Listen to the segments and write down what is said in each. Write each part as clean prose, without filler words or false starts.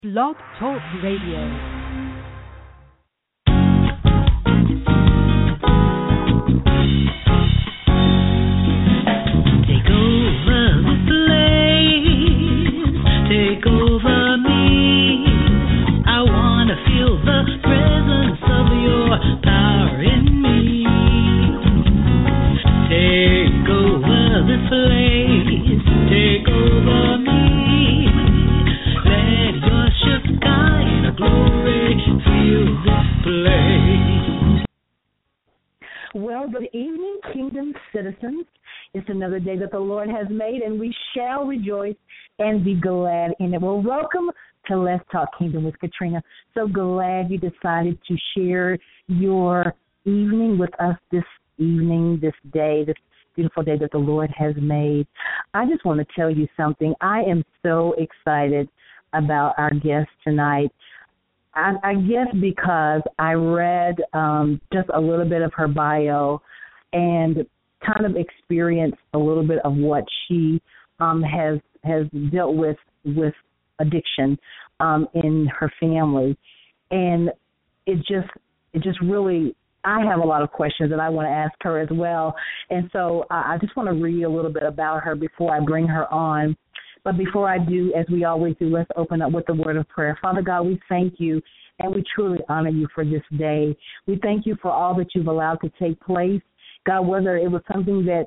Blog Talk Radio. Well, good evening, Kingdom citizens. It's another day that the Lord has made, and we shall rejoice and be glad in it. Well, welcome to Let's Talk Kingdom with Katrina. So glad you decided to share your evening with us this evening, this day, this beautiful day that the Lord has made. I just want to tell you something. I am so excited about our guest tonight. I guess because I read just a little bit of her bio and kind of experienced a little bit of what she has dealt with addiction in her family, and it just really, I have a lot of questions that I want to ask her as well, and so I just want to read a little bit about her before I bring her on. But before I do, as we always do, let's open up with the word of prayer. Father God, we thank you and we truly honor you for this day. We thank you for all that you've allowed to take place. God, whether it was something that,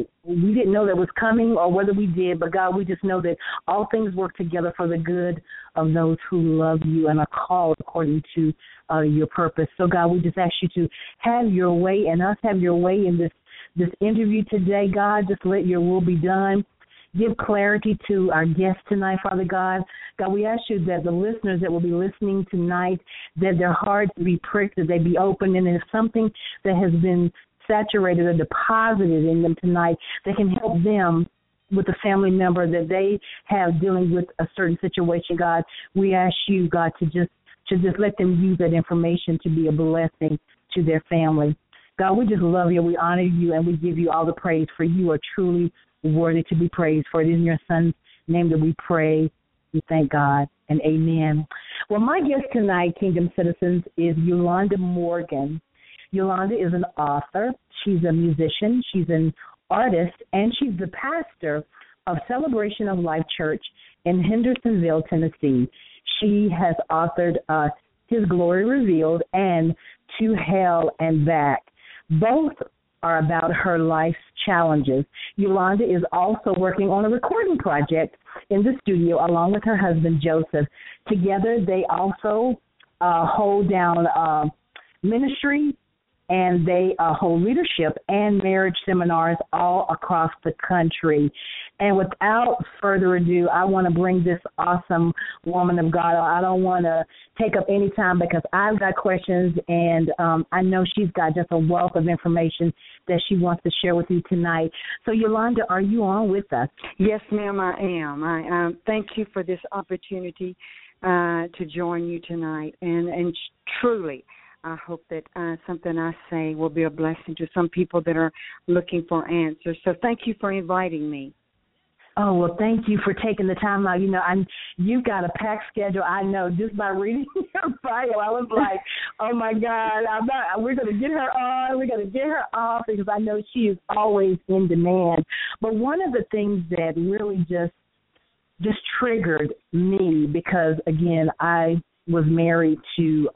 we didn't know that was coming or whether we did, but God, we just know that all things work together for the good of those who love you and are called according to your purpose. So, God, we just ask you to have your way in us, have your way in this interview today, God. Just let your will be done. Give clarity to our guests tonight, Father God. God, we ask you that the listeners that will be listening tonight, that their hearts be pricked, that they be open, and if something that has been saturated or deposited in them tonight that can help them with a family member that they have dealing with a certain situation, God, we ask you, God, to just let them use that information to be a blessing to their family. God, we just love you, we honor you, and we give you all the praise, for you are truly worthy to be praised. For it is in your Son's name that we pray. We thank God, and amen. Well, my guest tonight, Kingdom Citizens, is Yolanda Morgan. Yolanda is an author. She's a musician. She's an artist, and she's the pastor of Celebration of Life Church in Hendersonville, Tennessee. She has authored His Glory Revealed and To Hell and Back. Both are about her life's challenges. Yolanda is also working on a recording project in the studio along with her husband, Joseph. Together, they also hold down ministry, and they hold leadership and marriage seminars all across the country. And without further ado, I want to bring this awesome woman of God. I don't want to take up any time because I've got questions, and I know she's got just a wealth of information that she wants to share with you tonight. So, Yolanda, are you on with us? Yes, ma'am, I am. I thank you for this opportunity to join you tonight. And truly, I hope that something I say will be a blessing to some people that are looking for answers. So thank you for inviting me. Oh, well, thank you for taking the time out. You've got a packed schedule, I know. Just by reading your bio, I was like, oh, my God, we're going to get her on. We're going to get her off because I know she is always in demand. But one of the things that really just triggered me because, again, I was married to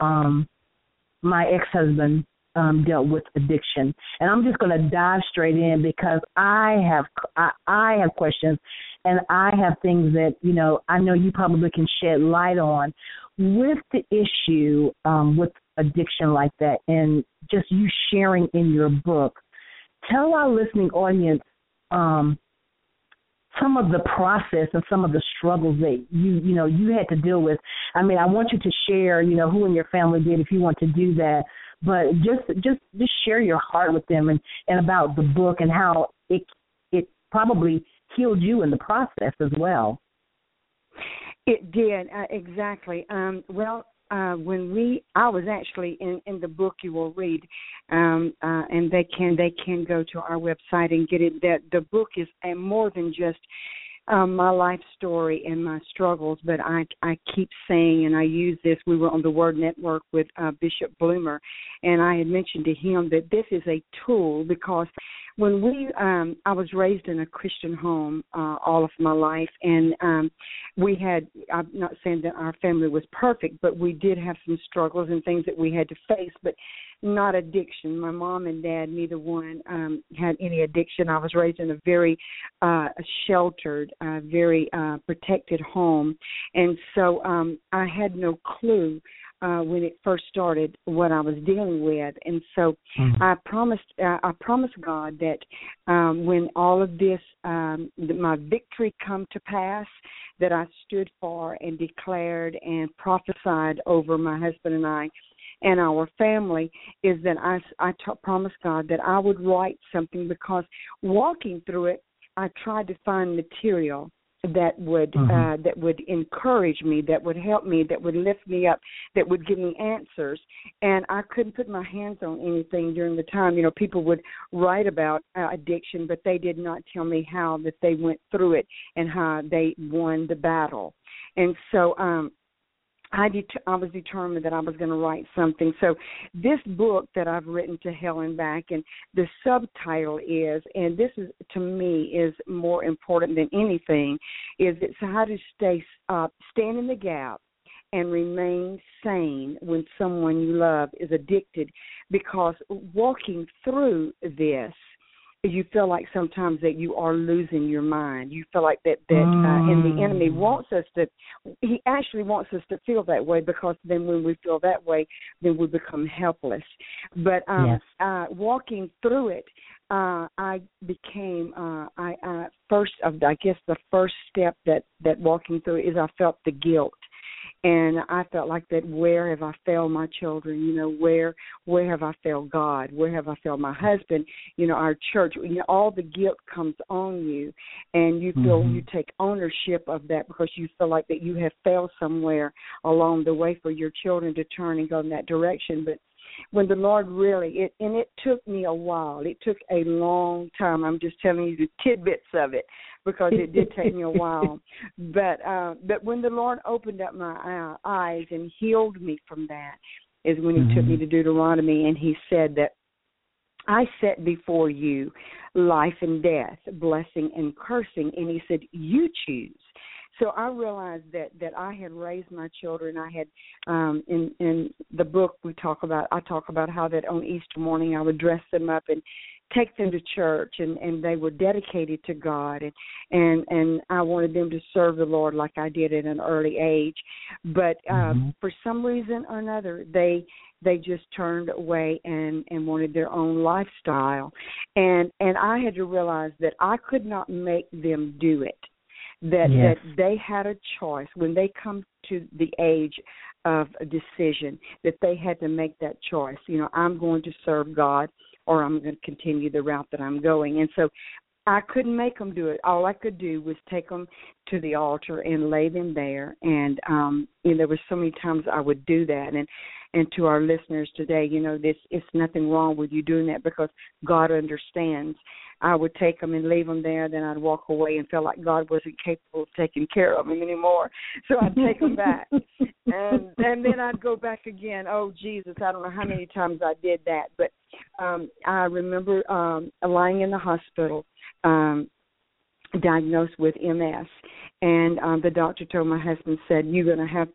my ex-husband dealt with addiction. And I'm just going to dive straight in because I have questions and I have things that, I know you probably can shed light on with the issue with addiction like that, and just you sharing in your book. Tell our listening audience some of the process and some of the struggles that you had to deal with. I mean, I want you to share, who in your family did if you want to do that, but just share your heart with them and about the book and how it probably healed you in the process as well. It did, exactly. I was actually in the book you will read, and they can go to our website and get it. That the book is more than just my life story and my struggles, but I keep saying, and I use this, we were on the Word Network with Bishop Bloomer, and I had mentioned to him that this is a tool because when I was raised in a Christian home all of my life, and we had, I'm not saying that our family was perfect, but we did have some struggles and things that we had to face, but not addiction. My mom and dad, neither one had any addiction. I was raised in a very sheltered, very protected home, and so I had no clue when it first started what I was dealing with, and so I promised God that when all of this, my victory come to pass, that I stood for and declared and prophesied over my husband and I and our family, is that I promised God that I would write something, because walking through it, I tried to find material that would encourage me, that would help me, that would lift me up, that would give me answers. And I couldn't put my hands on anything during the time. You know, people would write about addiction, but they did not tell me how that they went through it and how they won the battle. And so I was determined that I was going to write something. So this book that I've written, To Hell and Back, and the subtitle is, and this is, to me, is more important than anything, is it's how to stand in the gap and remain sane when someone you love is addicted. Because walking through this, you feel like sometimes that you are losing your mind. You feel like that and the enemy he actually wants us to feel that way, because then when we feel that way, then we become helpless. But walking through it, I became, the first step that walking through is I felt the guilt. And I felt like that, where have I failed my children? You know, where have I failed God? Where have I failed my husband? You know, our church. You know, all the guilt comes on you, and you feel you take ownership of that, because you feel like that you have failed somewhere along the way for your children to turn and go in that direction. But when the Lord really, it took me a while. It took a long time. I'm just telling you the tidbits of it, because it did take me a while. But when the Lord opened up my eyes and healed me from that, is when he took me to Deuteronomy, and he said that I set before you life and death, blessing and cursing, and he said, you choose. So I realized that I had raised my children. I had, in the book I talk about how that on Easter morning I would dress them up and take them to church, and they were dedicated to God, and I wanted them to serve the Lord like I did at an early age. But for some reason or another, they just turned away and wanted their own lifestyle. And I had to realize that I could not make them do it. That they had a choice when they come to the age of a decision, that they had to make that choice. You know, I'm going to serve God, or I'm going to continue the route that I'm going. And so I couldn't make them do it. All I could do was take them to the altar and lay them there. And there were so many times I would do that. And to our listeners today, you know, it's nothing wrong with you doing that, because God understands. I would take them and leave them there, then I'd walk away and feel like God wasn't capable of taking care of them anymore. So I'd take them back. And then I'd go back again. Oh, Jesus, I don't know how many times I did that. But I remember lying in the hospital, diagnosed with MS, and the doctor told my husband, said, you're going to have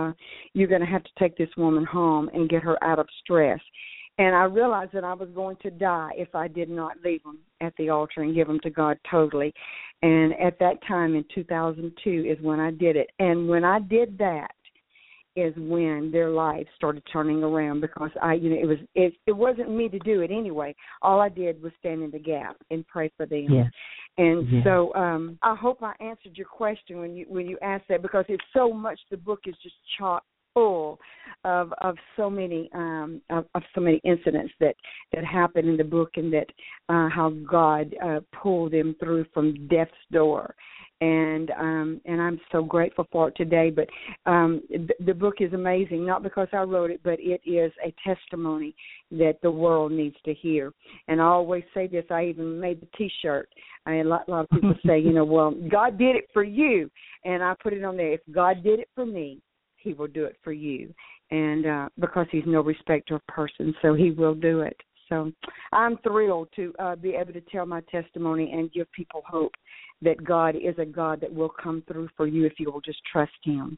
to take this woman home and get her out of stress. And I realized that I was going to die if I did not leave them at the altar and give them to God totally. And at that time in 2002 is when I did it. And when I did that is when their lives started turning around, because it wasn't me to do it anyway. All I did was stand in the gap and pray for them. Yeah. And so I hope I answered your question when you asked that, because it's so much. The book is just chock full of so many incidents that happened in the book, and that how God pulled them through from death's door. and I'm so grateful for it today. But the book is amazing, not because I wrote it, but it is a testimony that the world needs to hear. And I always say this. I even made the T-shirt. A lot of people say, well, God did it for you, and I put it on there. If God did it for me, He will do it for you, and because He's no respecter of person, so He will do it. So I'm thrilled to be able to tell my testimony and give people hope that God is a God that will come through for you if you will just trust Him.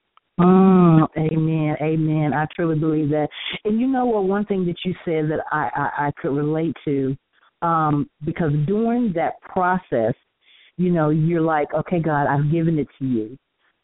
Amen, amen. I truly believe that. And you know what, one thing that you said that I could relate to, because during that process, you're like, okay, God, I've given it to you.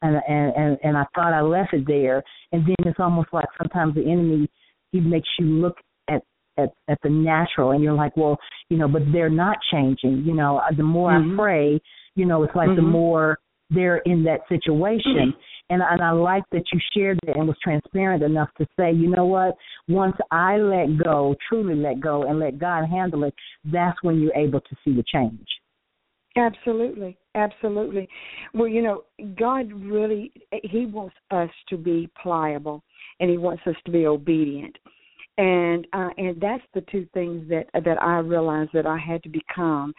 And I thought I left it there. And then it's almost like sometimes the enemy, he makes you look at the natural, and you're like, well, but they're not changing. The more I pray, it's like the more they're in that situation. And I like that you shared that and was transparent enough to say, you know what, once I let go, truly let go, and let God handle it, that's when you're able to see the change. Absolutely, absolutely. Well, God really, He wants us to be pliable, and He wants us to be obedient. And that's the two things that I realized that I had to become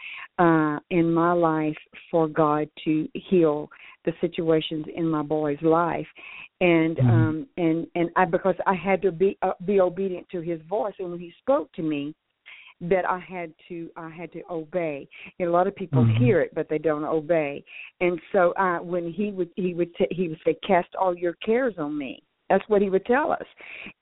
in my life for God to heal the situations in my boy's life, and I because I had to be obedient to His voice, and when He spoke to me, that I had to obey. A lot of people hear it, but they don't obey. And so when he would say, "Cast all your cares on me." That's what He would tell us,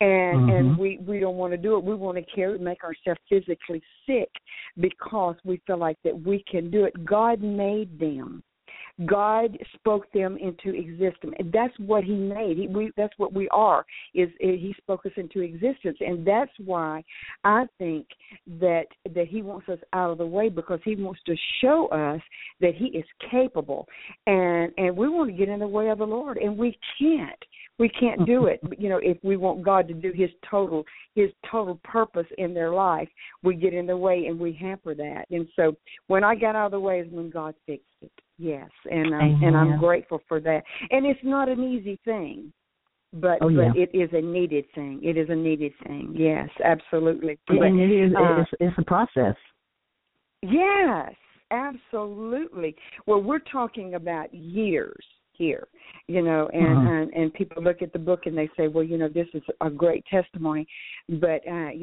and we don't want to do it. We want to make ourselves physically sick because we feel like that we can do it. God made them. God spoke them into existence, and that's what He made. That's what we are. He spoke us into existence, and that's why I think that He wants us out of the way, because He wants to show us that He is capable, and we want to get in the way of the Lord, and we can't. We can't do it. If we want God to do His total purpose in their life, we get in the way and we hamper that. And so when I got out of the way is when God fixed it. Yes, and I'm grateful for that. And it's not an easy thing, but it is a needed thing. It is a needed thing. Yes, absolutely. And it is. It's a process. Yes, absolutely. Well, we're talking about years here, and people look at the book and they say, well, this is a great testimony, but,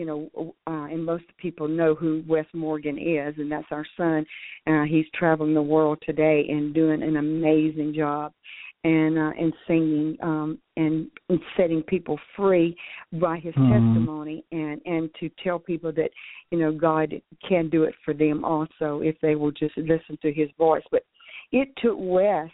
and most people know who Wes Morgan is, and that's our son. He's traveling the world today and doing an amazing job and singing and setting people free by his testimony, and to tell people that, God can do it for them also if they will just listen to His voice. But it took Wes,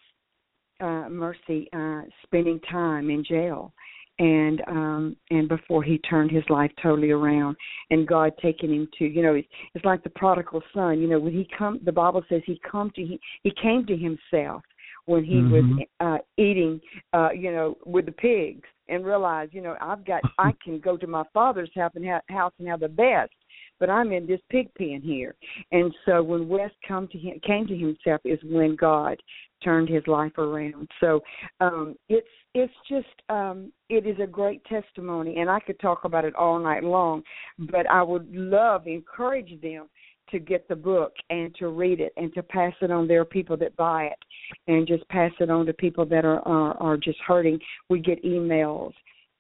Mercy, spending time in jail, and before he turned his life totally around, and God taking him to, it's like the prodigal son. When the Bible says he came to himself when he was eating, with the pigs, and realized, I can go to my father's house and have the best, but I'm in this pig pen here. And so when Wes came to himself is when God turned his life around. So it's just it is a great testimony, and I could talk about it all night long, but I would encourage them to get the book and to read it and to pass it on. There are people that buy it, and just pass it on to people that are just hurting. We get emails.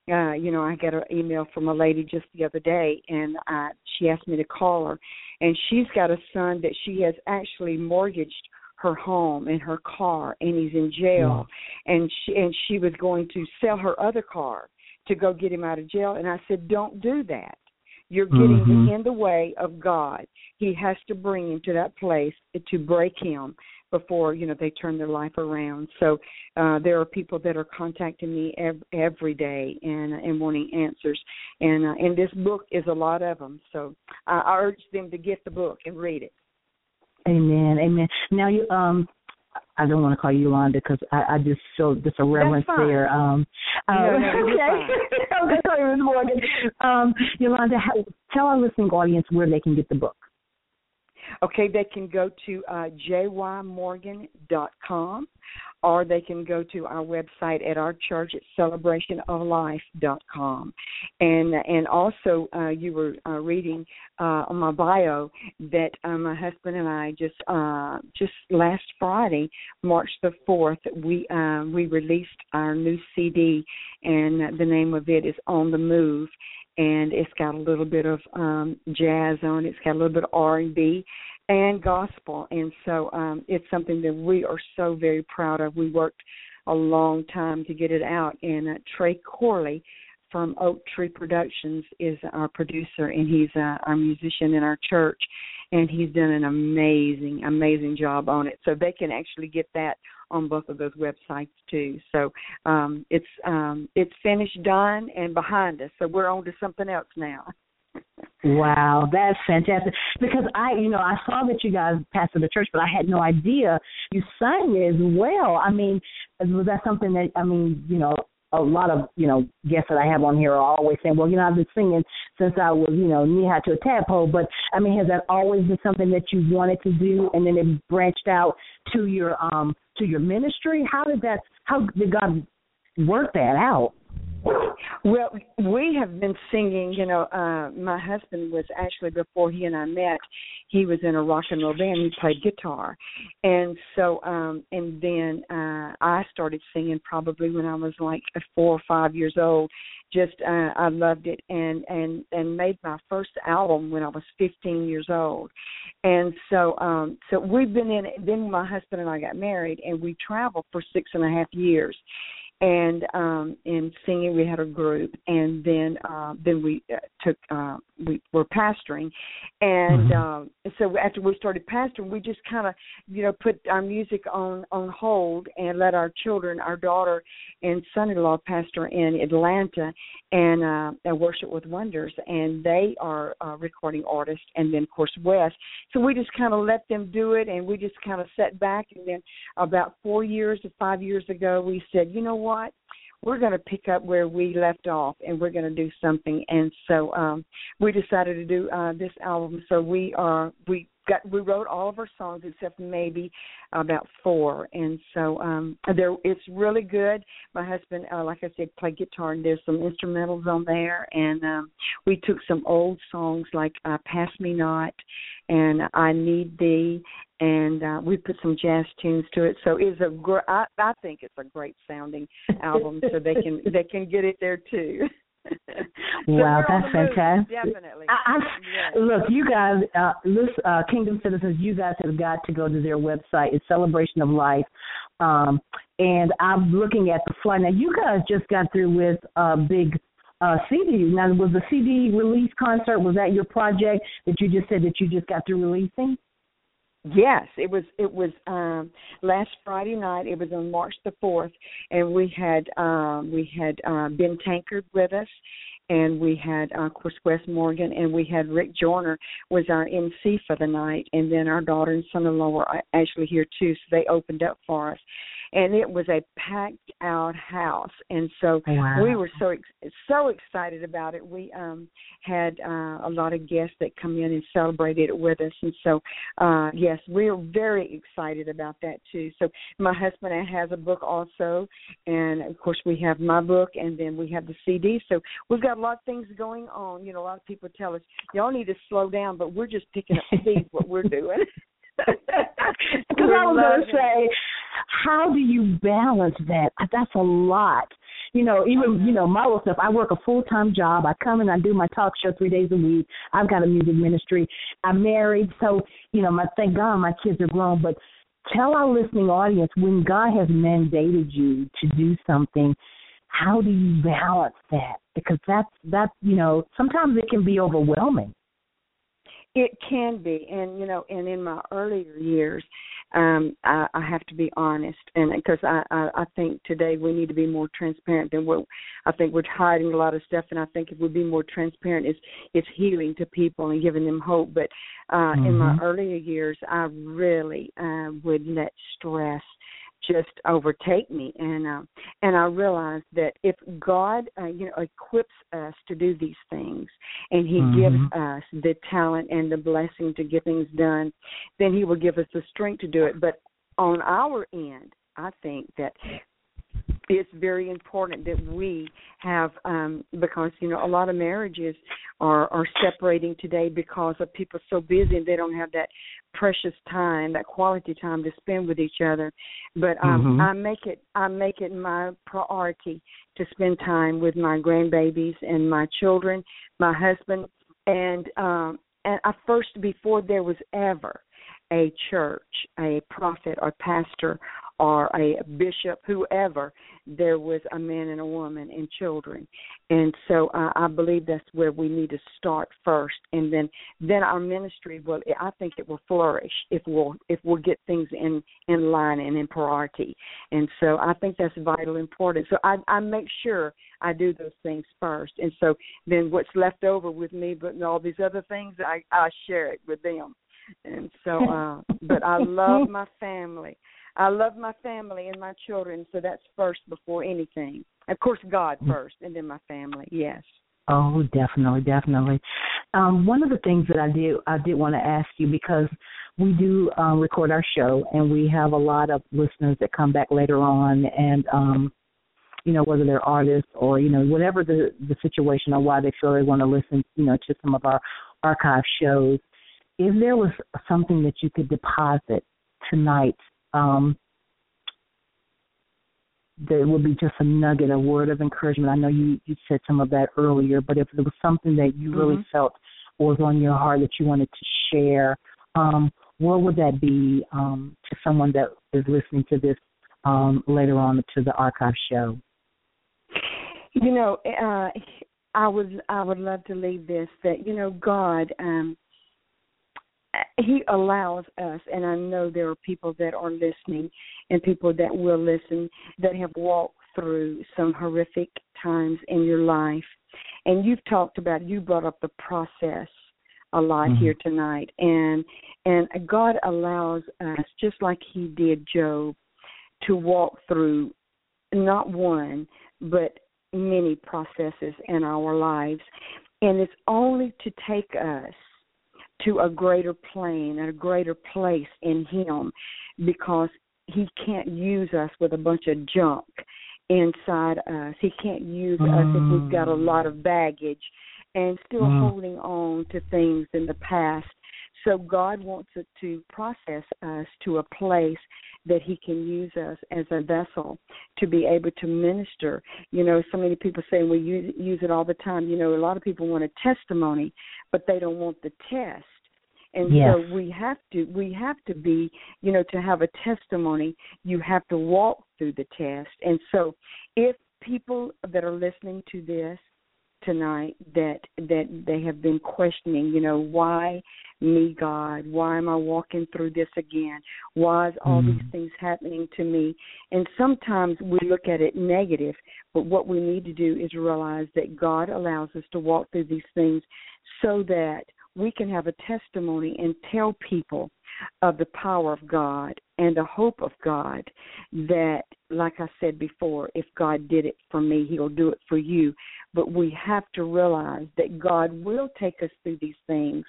I got an email from a lady just the other day, and she asked me to call her, and she's got a son that she has actually mortgaged her home and her car, and he's in jail, and she was going to sell her other car to go get him out of jail, and I said, don't do that. You're getting in the way of God. He has to bring him to that place to break him before, they turn their life around. So there are people that are contacting me every day and wanting answers. And this book is a lot of them. So I urge them to get the book and read it. Amen, amen. Now, you, I don't want to call you Yolanda because I just show just a reverence there. Okay. I'm going to call you Ms. Morgan. Yolanda, tell our listening audience where they can get the book. Okay, they can go to jymorgan.com, or they can go to our website at our church at celebrationoflife.com. And also, you were reading on my bio that my husband and I just last Friday, March the 4th, we released our new CD, and the name of it is On the Move. And it's got a little bit of jazz on it. It's got a little bit of R&B and gospel. And so it's something that we are so very proud of. We worked a long time to get it out. And Trey Corley from Oak Tree Productions is our producer, and he's our musician in our church. And he's done an amazing, amazing job on it. So they can actually get that on both of those websites too. So it's finished, done, and behind us. So we're on to something else now. Wow, that's fantastic. Because I saw that you guys pastored the church, but I had no idea you sang as well. I mean, was that something that a lot of, guests that I have on here are always saying, well, I've been singing since I was, knee-high to a tadpole. But, I mean, has that always been something that you wanted to do, and then it branched out to your ministry? How did God work that out? Well, we have been singing, my husband was actually, before he and I met, he was in a rock and roll band. He played guitar. And so, and then I started singing probably when I was like 4 or 5 years old. Just, I loved it, and made my first album when I was 15 years old. And so, so we've been then my husband and I got married, and we traveled for 6.5 years. And in singing, we had a group, and then we we were pastoring, and so after we started pastoring, we just kind of put our music on hold and let our children, our daughter and son-in-law, pastor in Atlanta, and Worship with Wonders, and they are recording artists, and then of course Wes. So we just kind of let them do it, and we just kind of sat back, and then about 4 years to 5 years ago, we said, you know what? We're going to pick up where we left off, and we're going to do something. And so we decided to do this album. So we wrote all of our songs except maybe about 4, and so it's really good. My husband, like I said, played guitar, and there's some instrumentals on there, and we took some old songs like "Pass Me Not" and "I Need Thee," and we put some jazz tunes to it. So it's I think it's a great sounding album. So they can get it there too. Wow, that's fantastic. Definitely. Look, you guys, Kingdom Citizens, you guys have got to go to their website. It's Celebration of Life. And I'm looking at the flyer. Now, you guys just got through with a big CD. Now, was the CD release concert, was that your project that you just said that you just got through releasing? Yes, it was last Friday night. It was on March the 4th, and we had Ben Tankard with us, and we had of course Wes Morgan, and we had Rick Joyner was our MC for the night, and then our daughter and son-in-law were actually here too, so they opened up for us. And it was a packed-out house, and so we were so excited about it. We had a lot of guests that come in and celebrated it with us, and so yes, we're very excited about that too. So my husband has a book also, and of course we have my book, and then we have the CD. So we've got a lot of things going on. A lot of people tell us y'all need to slow down, but we're just picking up speed what we're doing. Because I was going to say, how do you balance that? That's a lot. Even my little stuff, I work a full-time job. I come and I do my talk show 3 days a week. I've got a music ministry. I'm married, so, thank God my kids are grown. But tell our listening audience, when God has mandated you to do something, how do you balance that? Because that's sometimes it can be overwhelming. It can be, and and in my earlier years, I have to be honest, and because I think today we need to be more transparent than what I think we're hiding a lot of stuff, and I think if we be more transparent, it's healing to people and giving them hope. But in my earlier years, I really would let stress just overtake me, and I realized that if God equips us to do these things, and He gives us the talent and the blessing to get things done, then He will give us the strength to do it. But on our end, I think that it's very important that we have, because, a lot of marriages are separating today because of people so busy and they don't have that precious time, that quality time to spend with each other. But I make it my priority to spend time with my grandbabies and my children, my husband, and I first, before there was ever a church, a prophet or pastor or a bishop, whoever, there was a man and a woman and children. And so I believe that's where we need to start first, and then our ministry will, I think it will flourish if we'll get things in line and in priority. And so I think that's vital important. So I make sure I do those things first. And so then what's left over with me, but all these other things, I share it with them. And so, but I love my family. I love my family and my children, so that's first before anything. Of course, God first, and then my family, yes. Oh, definitely. One of the things that I did want to ask you, because we do record our show, and we have a lot of listeners that come back later on, and, whether they're artists or, whatever the situation or why they feel they want to listen, to some of our archive shows. If there was something that you could deposit tonight, there would be just a nugget, a word of encouragement. I know you said some of that earlier, but if there was something that you really felt was on your heart that you wanted to share, what would that be to someone that is listening to this later on to the archive show? I would love to leave this, that, God, He allows us, and I know there are people that are listening and people that will listen that have walked through some horrific times in your life. And you brought up the process a lot here tonight. And God allows us, just like He did Job, to walk through not one, but many processes in our lives. And it's only to take us to a greater plane, a greater place in Him, because He can't use us with a bunch of junk inside us. He can't use us if we've got a lot of baggage and still holding on to things in the past. So God wants it to process us to a place that He can use us as a vessel to be able to minister. So many people say we use it all the time. A lot of people want a testimony, but they don't want the test. And so we have to be, to have a testimony, you have to walk through the test. And so if people that are listening to this tonight that they have been questioning, why me, God? Why am I walking through this again? Why is all these things happening to me? And sometimes we look at it negative, but what we need to do is realize that God allows us to walk through these things so that we can have a testimony and tell people of the power of God and the hope of God, that, like I said before, if God did it for me, He'll do it for you. But we have to realize that God will take us through these things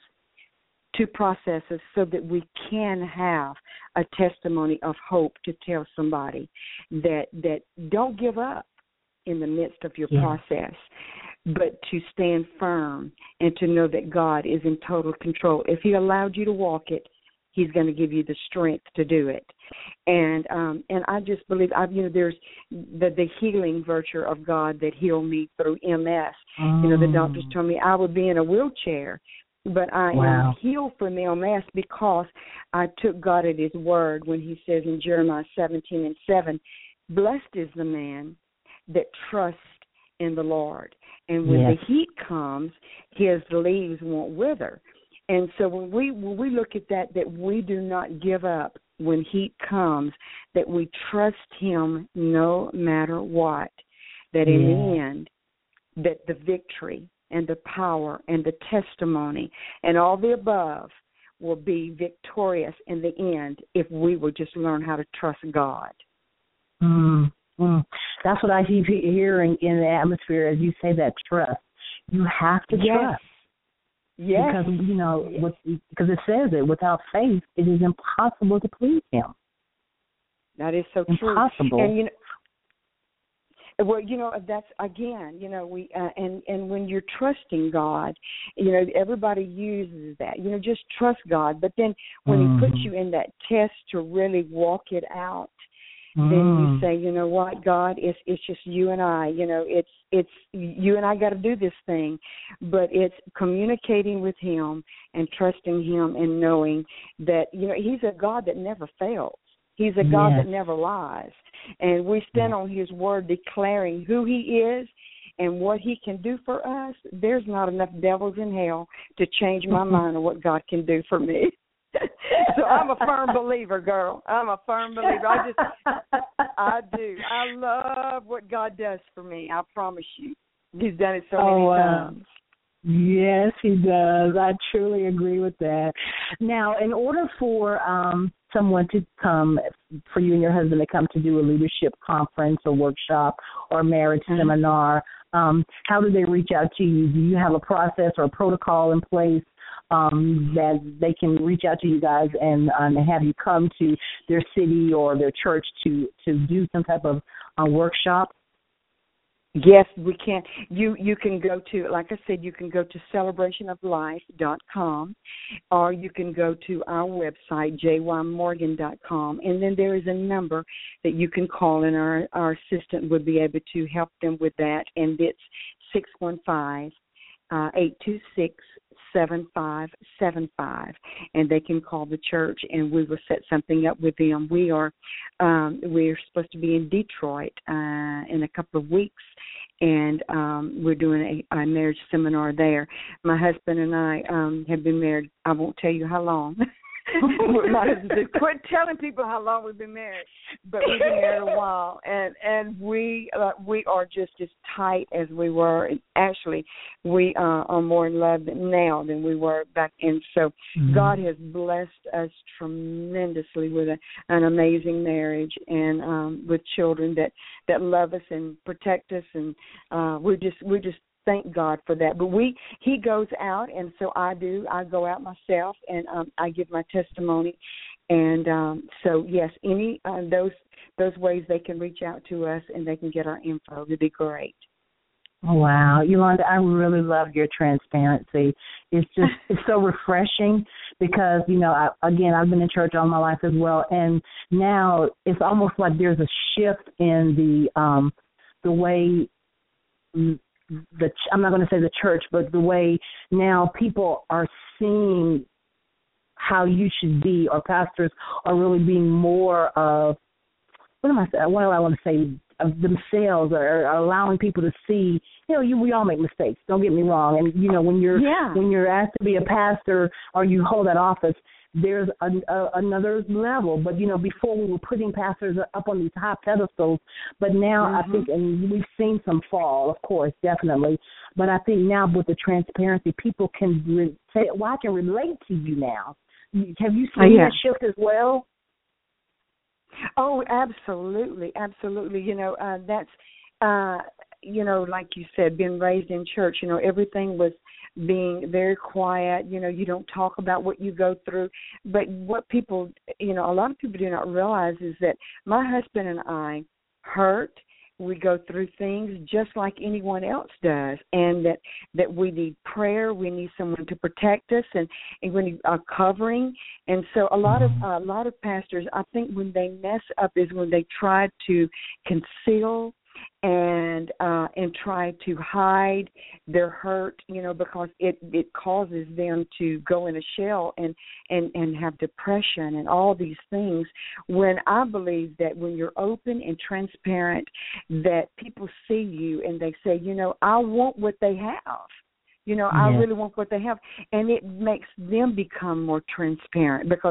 to process us so that we can have a testimony of hope to tell somebody that don't give up in the midst of your process, but to stand firm and to know that God is in total control. If He allowed you to walk it, He's going to give you the strength to do it. And I just believe, there's the healing virtue of God that healed me through MS. The doctors told me I would be in a wheelchair, but I am healed from MS because I took God at His word when He says in Jeremiah 17:7, blessed is the man that trusts in the Lord. And when the heat comes, his leaves won't wither. And so when we look at that we do not give up when heat comes, that we trust Him no matter what, that in the end, that the victory and the power and the testimony and all the above will be victorious in the end if we will just learn how to trust God. Mm, That's what I keep hearing in the atmosphere as you say that trust. You have to trust. Yes. Because, because it says it, without faith, it is impossible to please Him. That is so impossible. True. And, well, that's, again, we, and when you're trusting God, everybody uses that, just trust God. But then when He puts you in that test to really walk it out, then you say, you know what, God, it's just you and I. It's you and I got to do this thing, but it's communicating with Him and trusting Him and knowing that He's a God that never fails. He's a God that never lies, and we stand on His word, declaring who He is and what He can do for us. There's not enough devils in hell to change my mind on what God can do for me. So I'm a firm believer, girl. I'm a firm believer. I do. I love what God does for me. I promise you. He's done it so many times. Yes, He does. I truly agree with that. Now, in order for someone to come, for you and your husband to come to do a leadership conference or workshop or marriage seminar, how do they reach out to you? Do you have a process or a protocol in place that they can reach out to you guys and have you come to their city or their church to do some type of workshop? Yes, we can. You can go to, like I said, you can go to celebrationoflife.com, or you can go to our website, jymorgan.com, and then there is a number that you can call, and our assistant would be able to help them with that, and it's 615-826-7575, and they can call the church, and we will set something up with them. We're supposed to be in Detroit in a couple of weeks, and we're doing a marriage seminar there. My husband and I have been married, I won't tell you how long. My husband said, quit telling people how long we've been married, but we've been married a while, and we are just as tight as we were. And actually, we are more in love now than we were back then. So God has blessed us tremendously with an amazing marriage, and with children that love us and protect us, and we're just thank God for that. But He goes out, and so I do. I go out myself, and I give my testimony. And so, yes, any those ways they can reach out to us, and they can get our info. It'd be great. Oh, wow. Yolanda, I really love your transparency. It's so refreshing because, I've been in church all my life as well, and now it's almost like there's a shift in the way I'm not going to say the church, but the way now people are seeing how you should be, or pastors are really being more of, what do I want to say, of themselves, or allowing people to see, we all make mistakes, don't get me wrong. And, when you're asked to be a pastor or you hold that office, there's another level. But, before we were putting pastors up on these high pedestals, but now I think, and we've seen some fall, of course, definitely, but I think now with the transparency, people can say, well, I can relate to you now. Have you seen that shift as well? Oh, absolutely, absolutely. That's, like you said, being raised in church, everything was being very quiet. You don't talk about what you go through. But what people, a lot of people do not realize is that my husband and I hurt. We go through things just like anyone else does, and that we need prayer. We need someone to protect us, and we need a covering. And so a lot of pastors, I think, when they mess up is when they try to conceal and try to hide their hurt, because it causes them to go in a shell and have depression and all these things. When I believe that when you're open and transparent, that people see you and they say, I want what they have. I really want what they have. And it makes them become more transparent, because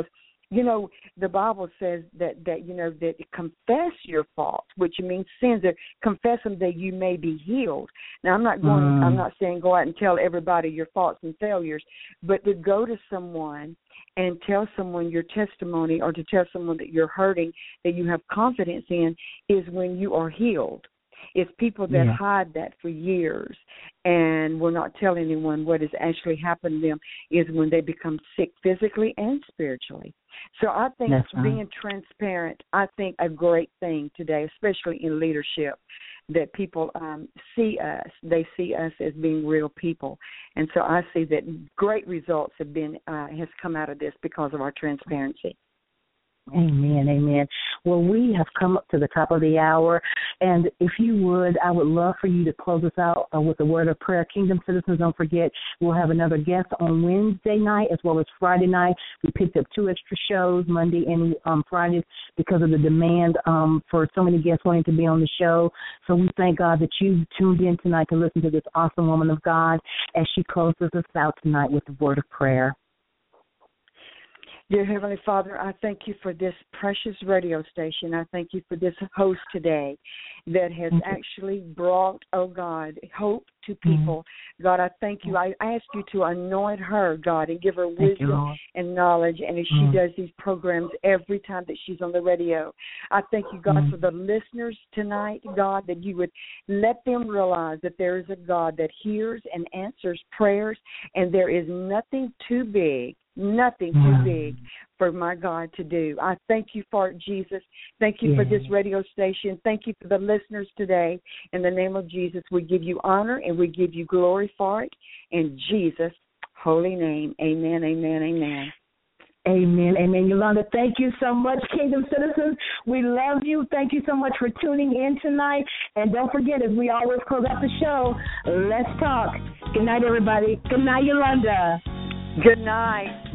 the Bible says that confess your faults, which means sins, that confess them that you may be healed. Now, I'm not saying go out and tell everybody your faults and failures, but to go to someone and tell someone your testimony, or to tell someone that you're hurting, that you have confidence in, is when you are healed. It's people that hide that for years and will not tell anyone what has actually happened to them, is when they become sick physically and spiritually. So I think being transparent, I think a great thing today, especially in leadership, that people see us. They see us as being real people. And so I see that great results has come out of this because of our transparency. Amen, amen. Well, we have come up to the top of the hour, and if you would, I would love for you to close us out with a word of prayer. Kingdom citizens, don't forget, we'll have another guest on Wednesday night as well as Friday night. We picked up 2 extra shows, Monday and Friday, because of the demand for so many guests wanting to be on the show. So we thank God that you tuned in tonight to listen to this awesome woman of God as she closes us out tonight with a word of prayer. Dear Heavenly Father, I thank you for this precious radio station. I thank you for this host today that has actually brought, oh God, hope to people. God, I thank you. I ask you to anoint her, God, and give her wisdom and knowledge. And as she does these programs every time that she's on the radio, I thank you, God, for the listeners tonight, God, that you would let them realize that there is a God that hears and answers prayers, and there is nothing too big for my God to do. I thank you for it, Jesus. Thank you for this radio station. Thank you for the listeners today. In the name of Jesus, we give you honor and we give you glory for it. In Jesus' holy name, amen, amen, amen. Amen, amen. Yolanda, thank you so much, Kingdom citizens. We love you. Thank you so much for tuning in tonight. And don't forget, as we always close out the show, let's talk. Good night, everybody. Good night, Yolanda. Good night.